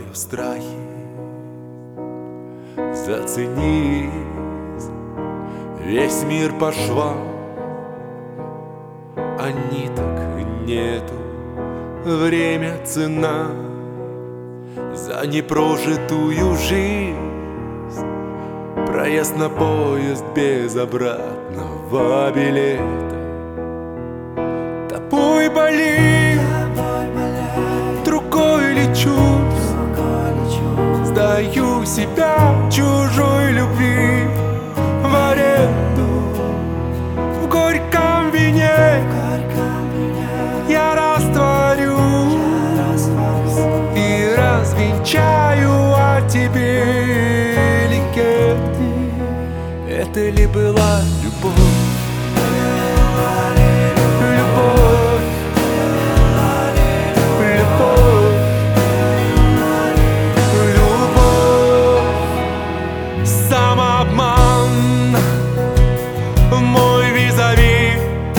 скрываю страхи. Зацени, весь мир по швам, а ниток нету. Время — цена за непрожитую жизнь. Проезд на поезд без обратного билета. Тобой болит, другой лечусь, сдаю себя чужой любви в аренду. В горьком вине я растворюсь и развенчаю о тебе легенды. Это ли была любовь? Мой визави,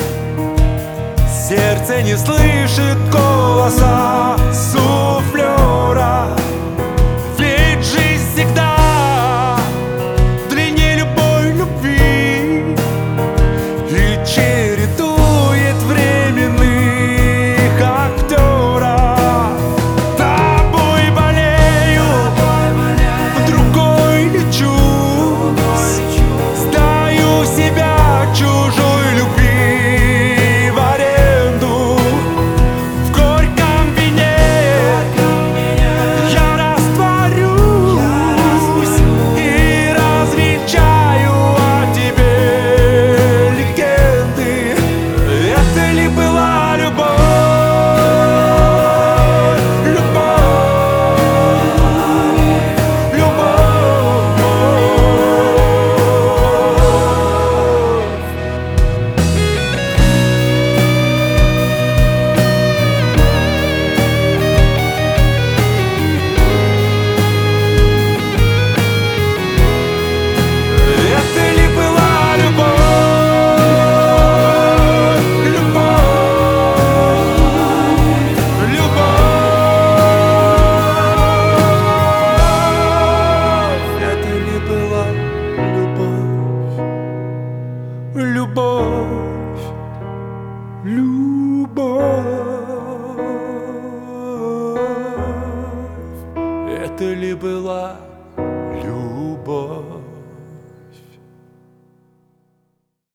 сердце не слышит голоса суфлера. Ведь жизнь всегда длиннее любой любви и чередует временных актеров. Тобой болею, другой лечусь, сдаю себя чужой любви в аренду. В горьком вине я растворюсь и развенчаю о тебе легенды. Это ли была любовь? Любовь, любовь, это ли была любовь?